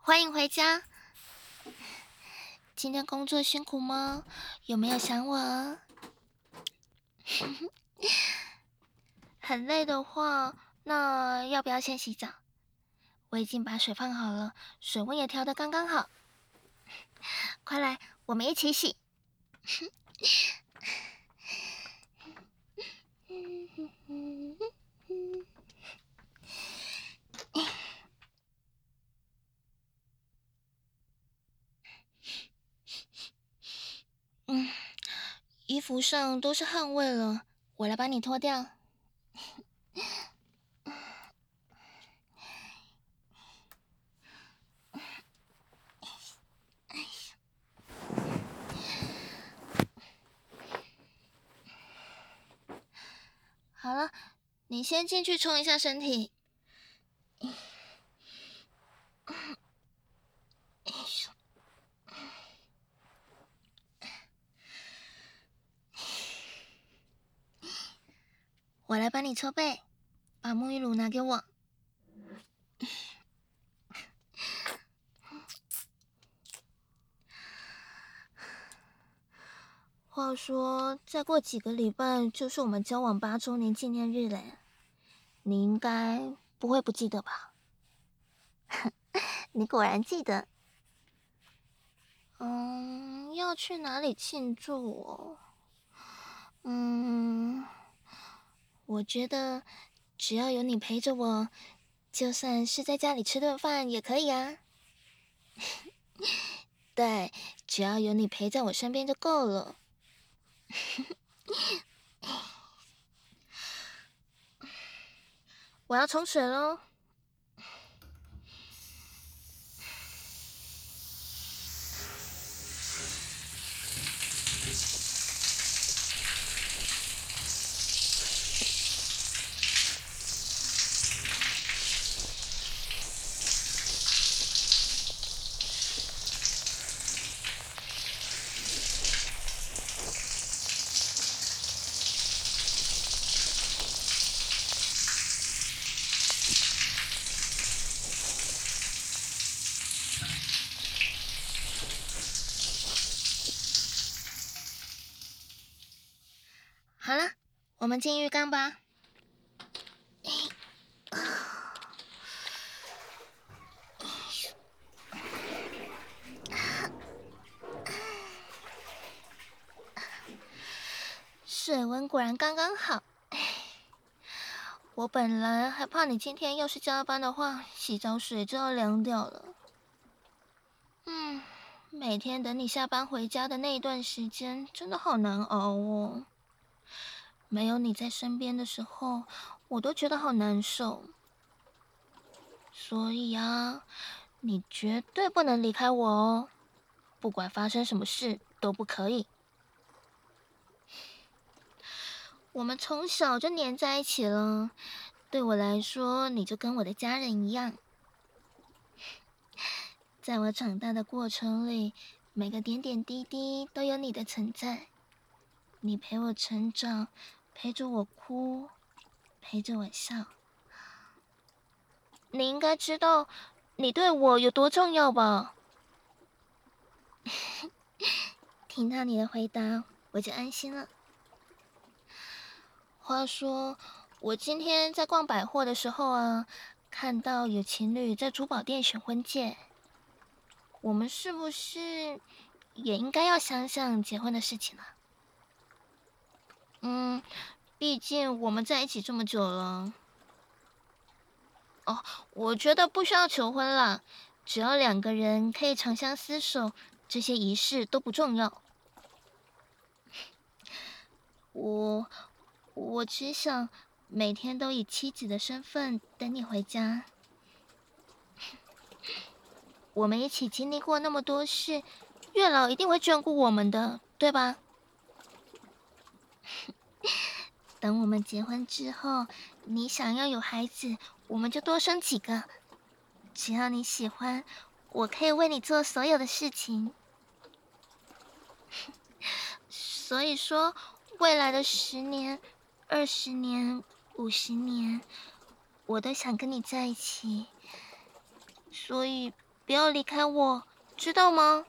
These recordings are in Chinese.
欢迎回家。今天工作辛苦吗？有没有想我？很累的话，那要不要先洗澡？我已经把水放好了，水温也调得刚刚好。快来，我们一起洗。衣服上都是汗味了，我来帮你脱掉。好了，你先进去冲一下身体。我来帮你搓背，把沐浴乳拿给我。话说，再过几个礼拜就是我们交往8周年纪念日嘞，你应该不会不记得吧？你果然记得。要去哪里庆祝哦？我觉得只要有你陪着我，就算是在家里吃顿饭也可以啊。对，只要有你陪在我身边就够了。我要冲水喽。好了，我们进浴缸吧。水温果然刚刚好。我本来还怕你今天要是加班的话，洗澡水就要凉掉了。每天等你下班回家的那一段时间，真的好难熬哦。没有你在身边的时候，我都觉得好难受。所以啊，你绝对不能离开我哦，不管发生什么事都不可以。我们从小就黏在一起了，对我来说，你就跟我的家人一样。在我长大的过程里，每个点点滴滴都有你的存在。你陪我成长，陪着我哭，陪着我笑。你应该知道，你对我有多重要吧？听到你的回答，我就安心了。话说，我今天在逛百货的时候啊，看到有情侣在珠宝店选婚戒。我们是不是也应该要想想结婚的事情了？毕竟我们在一起这么久了。哦，我觉得不需要求婚啦，只要2个人可以长相厮守，这些仪式都不重要。我只想每天都以妻子的身份等你回家。我们一起经历过那么多事，月老一定会眷顾我们的，对吧？等我们结婚之后，你想要有孩子，我们就多生几个。只要你喜欢，我可以为你做所有的事情。所以说，未来的10年、20年、50年，我都想跟你在一起。所以， 不要离开我，知道吗？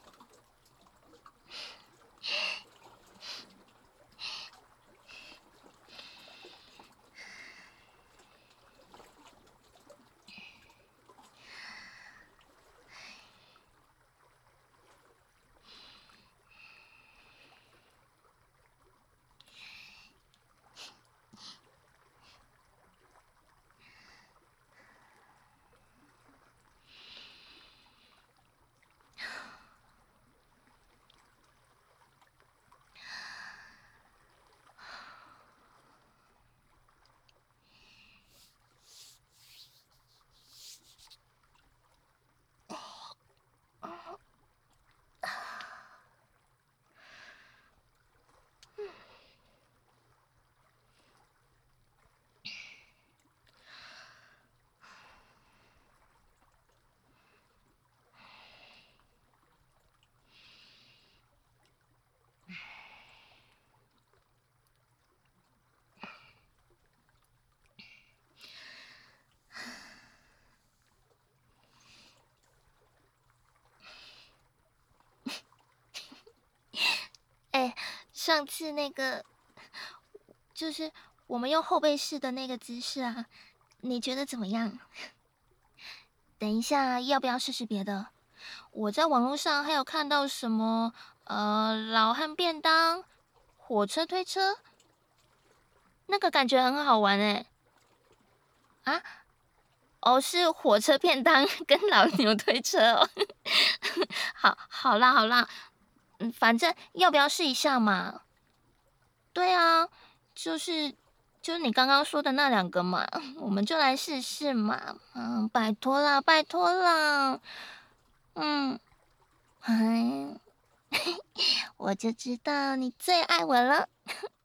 哎，上次那个就是我们用后背式的那个姿势啊，你觉得怎么样？等一下，要不要试试别的？我在网络上还有看到什么老汉便当、火车推车，那个感觉很好玩哎。啊？哦，是火车便当跟老牛推车哦。好啦，反正要不要试一下嘛？对啊，就是你刚刚说的那两个嘛，我们就来试试嘛。拜托啦，拜托啦。嗯，哎，我就知道你最爱我了。